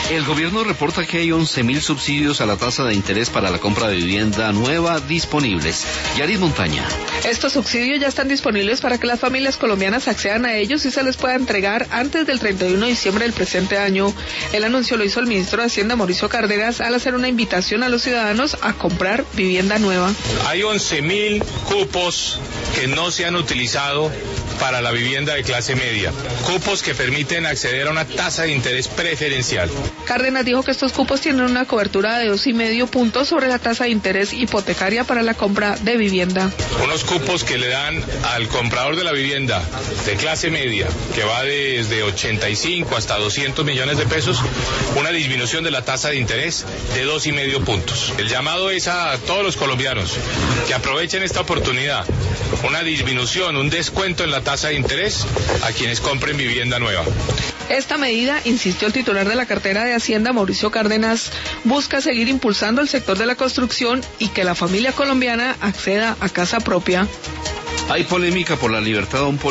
El gobierno reporta que hay 11.000 subsidios a la tasa de interés para la compra de vivienda nueva disponibles. Yaris Montaña. Estos subsidios ya están disponibles para que las familias colombianas accedan a ellos y se les pueda entregar antes del 31 de diciembre del presente año. El anuncio lo hizo el ministro de Hacienda, Mauricio Cárdenas, al hacer una invitación a los ciudadanos a comprar vivienda nueva. Hay 11.000 cupos que no se han utilizado para la vivienda de clase media, cupos que permiten acceder a una tasa de interés preferencial. Cárdenas dijo que estos cupos tienen una cobertura de 2,5 puntos sobre la tasa de interés hipotecaria para la compra de vivienda. Unos cupos que le dan al comprador de la vivienda de clase media, que va desde 85 hasta 200 millones de pesos, una disminución de la tasa de interés de 2,5 puntos. El llamado es a todos los colombianos que aprovechen esta oportunidad, una disminución, un descuento en la tasa de interés a quienes compren vivienda nueva. Esta medida, insistió el titular de la cartera de Hacienda, Mauricio Cárdenas, busca seguir impulsando el sector de la construcción y que la familia colombiana acceda a casa propia. Hay polémica por la libertad de un